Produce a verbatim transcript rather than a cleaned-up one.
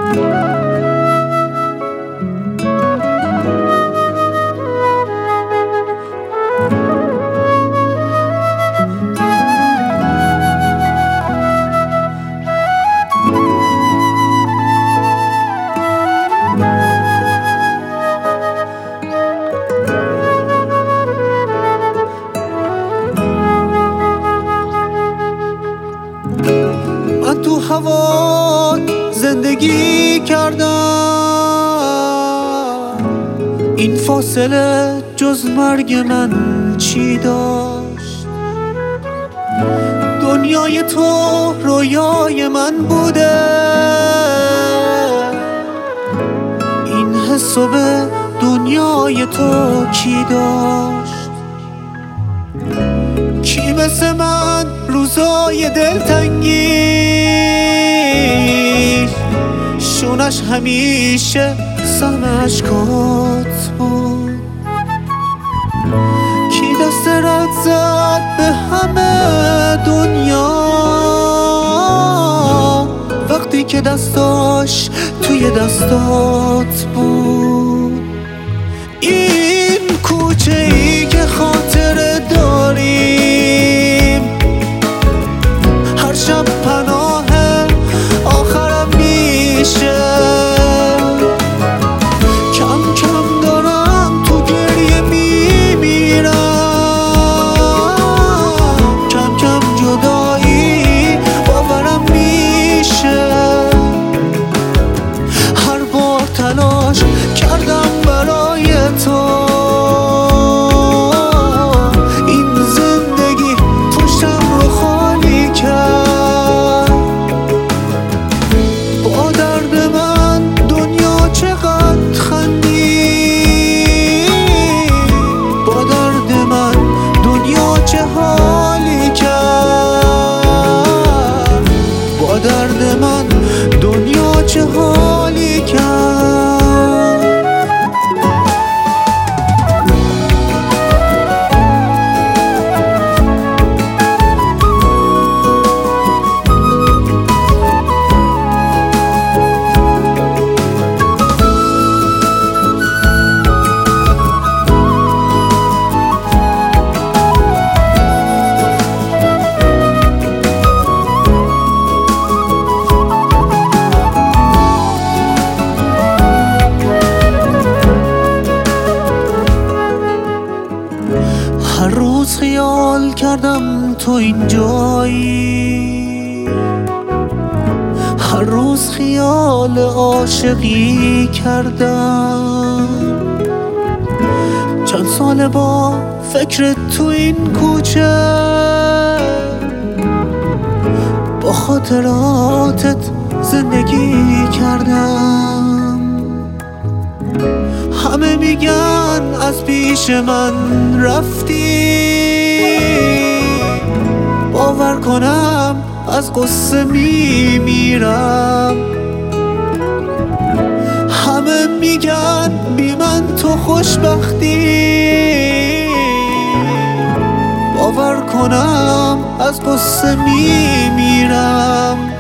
من تو هوا زندگی کردم، این فاصله جز مرگ من چی داشت؟ دنیای تو رویای من بوده، این حسو به دنیای تو کی داشت؟ کی مثل من روزای دلتنگی شونش همیشه سم اشکات بود؟ کی دست رد زد به همه دنیا وقتی که دستاش توی دستات بود؟ این کوچه ای که خاطره داریم هر شب پناه آخرم میشه، کم کم دارم تو گریه میمیرم، کم کم جدایی باورم میشه. هر بار تلاش کردم برای تو، این زندگی پشتم رو خالی کرد. با درد من دنیا چقدر خندید، با درد من دنیا چه حالی کرد، با درد من دنیا چه حالی کرد. هر روز خیال کردم تو اینجایی، هر روز خیال عاشقی کردم. چند سال با فکر تو این کوچه، با خاطراتت زندگی کردم. همه میگن از پیش من رفتی، باور کنم از قصه میمیرم. همه میگن بی من تو خوشبختی، باور کنم از قصه میمیرم.